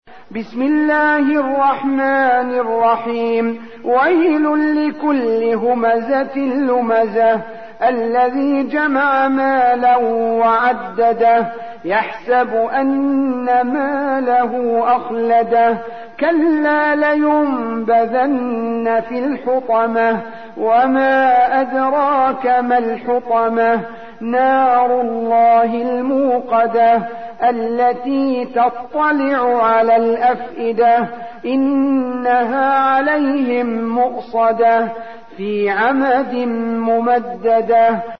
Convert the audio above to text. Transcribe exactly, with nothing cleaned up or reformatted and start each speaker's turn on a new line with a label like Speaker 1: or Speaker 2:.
Speaker 1: بسم الله الرحمن الرحيم ويل لكل همزة لمزة الذي جمع مالا وعدده يحسب أن ماله أخلده كلا لينبذن في الحطمة وما أدراك ما الحطمة نار الله الموقدة التي تطلع على الأفئدة إنها عليهم مؤصدة في عمد ممددة.